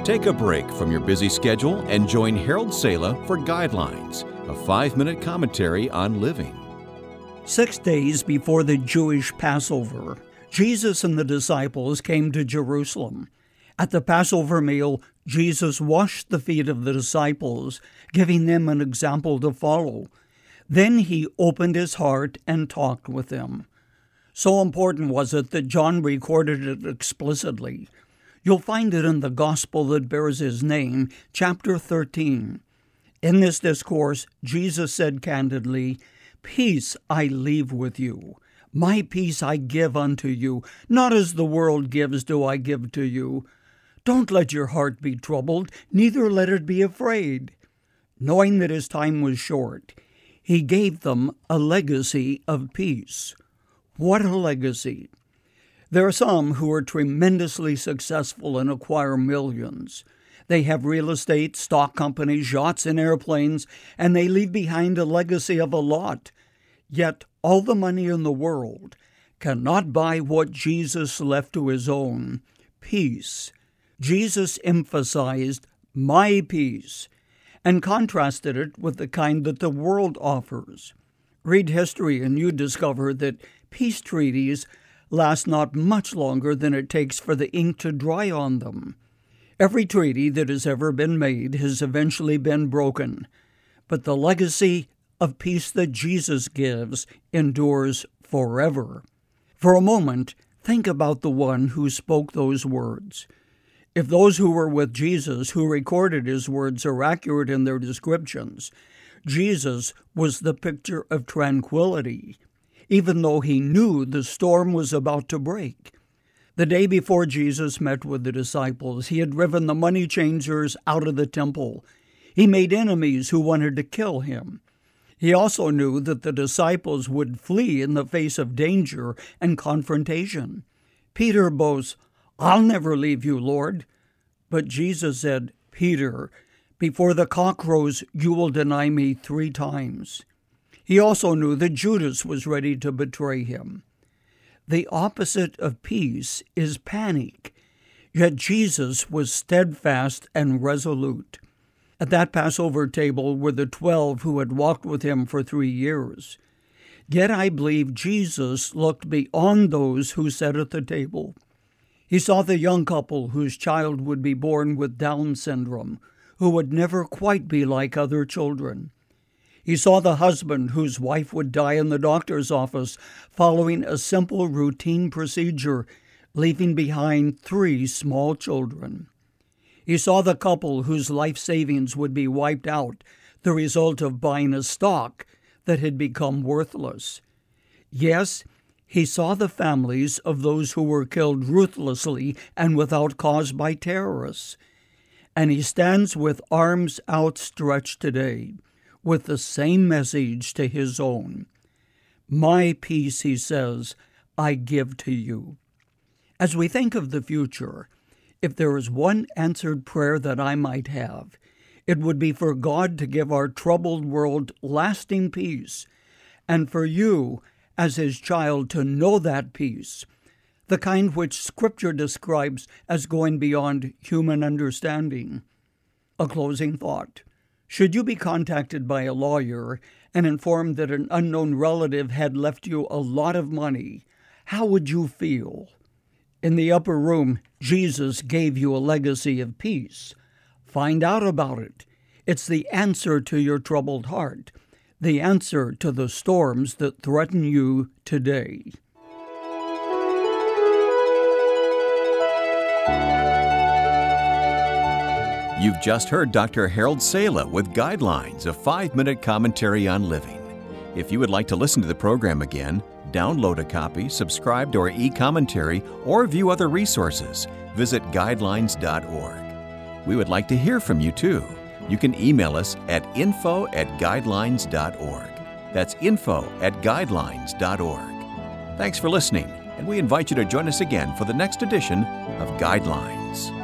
Take a break from your busy schedule and join Harold Sala for Guidelines, a 5-minute commentary on living. 6 days before the Jewish Passover, Jesus and the disciples came to Jerusalem. At the Passover meal, Jesus washed the feet of the disciples, giving them an example to follow. Then he opened his heart and talked with them. So important was it that John recorded it explicitly. You'll find it in the Gospel that bears his name, chapter 13. In this discourse, Jesus said candidly, "Peace I leave with you. My peace I give unto you. Not as the world gives do I give to you. Don't let your heart be troubled, neither let it be afraid." Knowing that his time was short, he gave them a legacy of peace. What a legacy! There are some who are tremendously successful and acquire millions. They have real estate, stock companies, yachts, and airplanes, and they leave behind a legacy of a lot. Yet all the money in the world cannot buy what Jesus left to his own, peace. Jesus emphasized my peace and contrasted it with the kind that the world offers. Read history and you discover that peace treaties last not much longer than it takes for the ink to dry on them. Every treaty that has ever been made has eventually been broken, but the legacy of peace that Jesus gives endures forever. For a moment, think about the one who spoke those words. If those who were with Jesus, who recorded his words, are accurate in their descriptions, Jesus was the picture of tranquility, even though he knew the storm was about to break. The day before Jesus met with the disciples, he had driven the money changers out of the temple. He made enemies who wanted to kill him. He also knew that the disciples would flee in the face of danger and confrontation. Peter boasts, "I'll never leave you, Lord." But Jesus said, "Peter, before the cock crows, you will deny me 3 times. He also knew that Judas was ready to betray him. The opposite of peace is panic, yet Jesus was steadfast and resolute. At that Passover table were the 12 who had walked with him for 3 years. Yet I believe Jesus looked beyond those who sat at the table. He saw the young couple whose child would be born with Down syndrome, who would never quite be like other children. He saw the husband whose wife would die in the doctor's office following a simple routine procedure, leaving behind 3 small children. He saw the couple whose life savings would be wiped out, the result of buying a stock that had become worthless. Yes, he saw the families of those who were killed ruthlessly and without cause by terrorists. And he stands with arms outstretched today, with the same message to his own. My peace, he says, I give to you. As we think of the future, if there is one answered prayer that I might have, it would be for God to give our troubled world lasting peace, and for you, as his child, to know that peace, the kind which Scripture describes as going beyond human understanding. A closing thought. Should you be contacted by a lawyer and informed that an unknown relative had left you a lot of money, how would you feel? In the upper room, Jesus gave you a legacy of peace. Find out about it. It's the answer to your troubled heart, the answer to the storms that threaten you today. You've just heard Dr. Harold Sala with Guidelines, a 5-minute commentary on living. If you would like to listen to the program again, download a copy, subscribe to our e-commentary, or view other resources, visit guidelines.org. We would like to hear from you too. You can email us at info@guidelines.org. That's info@guidelines.org. Thanks for listening, and we invite you to join us again for the next edition of Guidelines.